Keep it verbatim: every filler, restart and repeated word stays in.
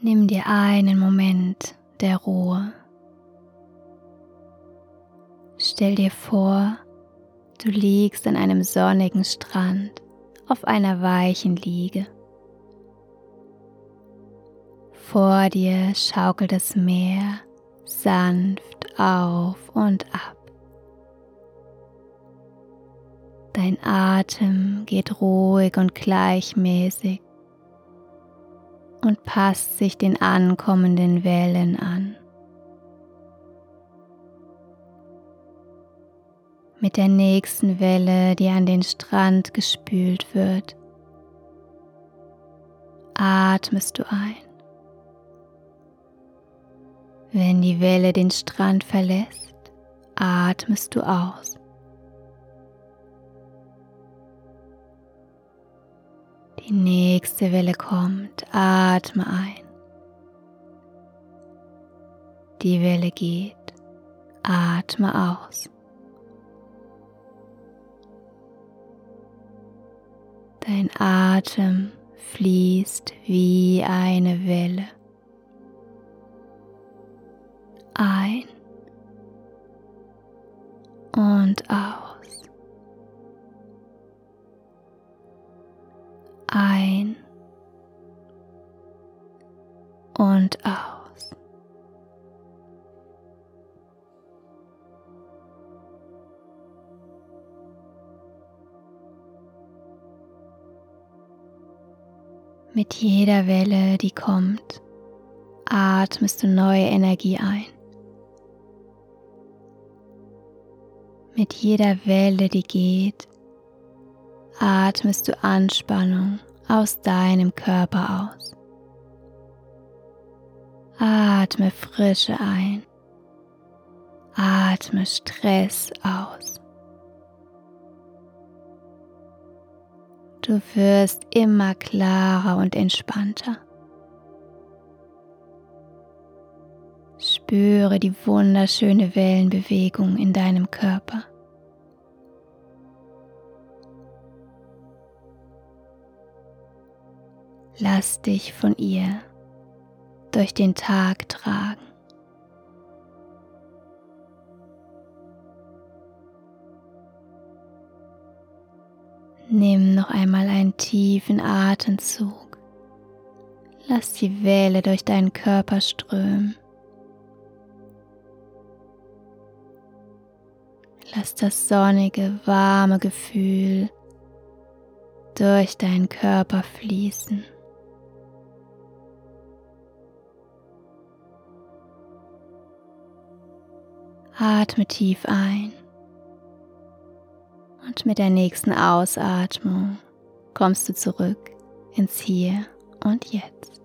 Nimm dir einen Moment der Ruhe. Stell dir vor, du liegst an einem sonnigen Strand auf einer weichen Liege. Vor dir schaukelt das Meer sanft auf und ab. Dein Atem geht ruhig und gleichmäßig und passt sich den ankommenden Wellen an. Mit der nächsten Welle, die an den Strand gespült wird, atmest du ein. Wenn die Welle den Strand verlässt, atmest du aus. Die nächste Welle kommt, atme ein. Die Welle geht, atme aus. Dein Atem fließt wie eine Welle. Ein und aus. Ein und aus. Mit jeder Welle, die kommt, atmest du neue Energie ein. Mit jeder Welle, die geht, atmest du Anspannung aus deinem Körper aus. Atme Frische ein. Atme Stress aus. Du wirst immer klarer und entspannter. Spüre die wunderschöne Wellenbewegung in deinem Körper. Lass dich von ihr durch den Tag tragen. Nimm noch einmal einen tiefen Atemzug. Lass die Welle durch deinen Körper strömen. Lass das sonnige, warme Gefühl durch deinen Körper fließen. Atme tief ein und mit der nächsten Ausatmung kommst du zurück ins Hier und Jetzt.